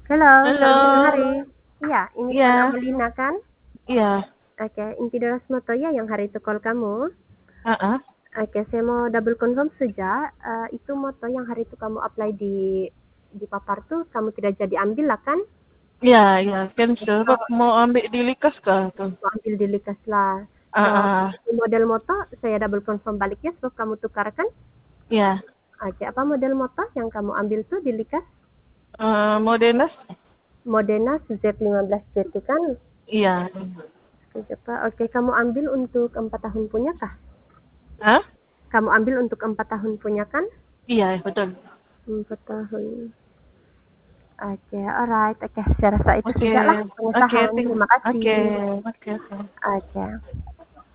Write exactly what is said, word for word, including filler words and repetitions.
Halo, selamat siang Halo. hari. Iya, ini Tuan Iya. Amelina kan? Iya. Oke, inti dari Moto ya yang hari itu call kamu? Heeh. Oke, saya mau double confirm saja, eee, itu moto yang hari itu kamu apply di di Papar tuh kamu tidak jadi ambil lah kan? Iya iya, cancel. So Bab mau ambil di Likas kah tuh? mau ambil di Likas lah. So, Heeh. model moto saya double confirm baliknya sebab kamu tukarkan? Iya. Oke, apa model moto yang kamu ambil tuh di Likas? Eee, Modenas. Modena Z lima belas J T kan? Iya. Oke, kamu ambil untuk empat tahun punya kah? Hah? Kamu ambil untuk empat tahun punya kan? Iya, betul. empat tahun. Oke, alright. Oke, saya rasa itu Oke. sajalah Oke, pengesahan. ting Terima oke. kasih. Oke oke. Oke.